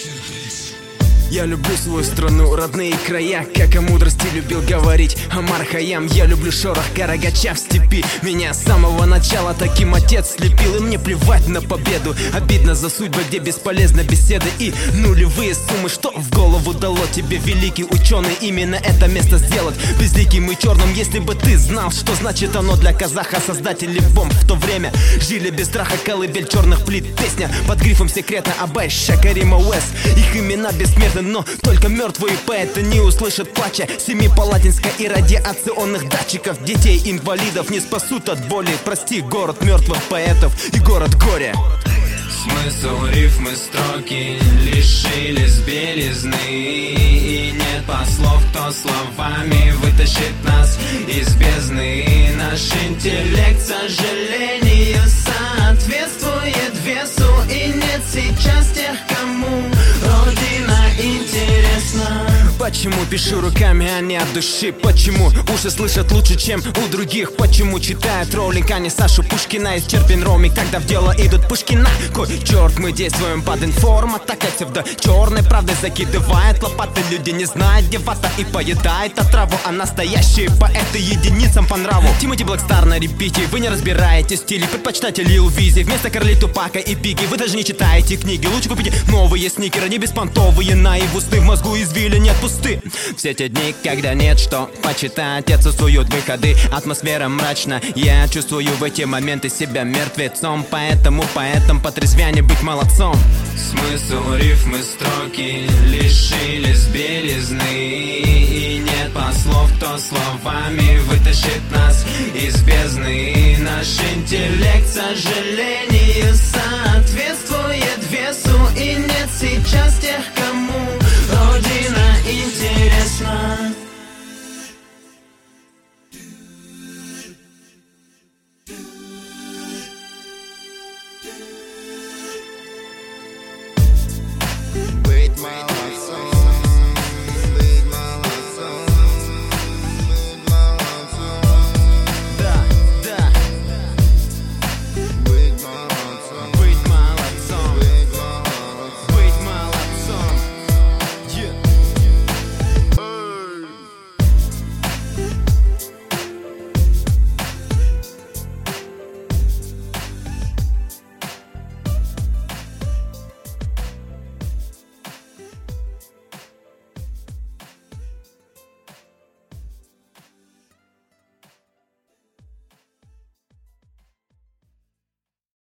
Я люблю свою страну, родные края, как о мудрости любил говорить Омар Хайям. Я люблю шорох карагача в степи. Меня с самого начала таким отец слепил. И мне плевать на победу, обидно за судьбы, где бесполезна беседа и нулевые суммы. Что в голову дало тебе великий ученый именно это место сделать безликим и черным? Если бы ты знал, что значит оно для казаха. Создатели бомб в то время жили без страха. Колыбель черных плит, песня под грифом секретно Абай, Шакарима Уэс. Их имена бессмертны, но только мертвые поэты не услышат плача семи палатинска и радиационных датчиков. Детей инвалидов не спасут от боли. Прости, город мертвых поэтов и город горя. Смысл рифмы строки лишились белизны, и нет послов, кто словами вытащит нас из бездны. Наш интеллект, к сожалению, соответствует весу, и нет сейчас тех, кому Родина интересна. Почему пишу руками, а не от души? Почему уши слышат лучше, чем у других? Почему читают Роулинг, а не Сашу Пушкина из Черпин-Роми, когда в дело идут Пушкина? Кой черт, мы действуем под информ-атак, псевдо черной правдой закидывает лопаты. Люди не знают, где вата, и поедает отраву, а настоящие поэты единицам по нраву. Тимоти Блэкстар на репите, вы не разбираете стили, предпочитаете Лил Визи вместо Карли Тупака и Пиги. Вы даже не читаете книги, лучше купите новые сникеры, не беспонтовые, наивусты, в мозгу извили нет пусты. Все те дни, когда нет что почитать, отсутствуют выходы, атмосфера мрачна. Я чувствую в эти моменты себя мертвецом, поэтому поэтом потрезвянее быть молодцом. Смысл рифмы строки лишились белизны, и нет послов, кто словами вытащит нас из бездны. Наш интеллект, к сожалению, соответствует весу, и нет сейчас тех, кому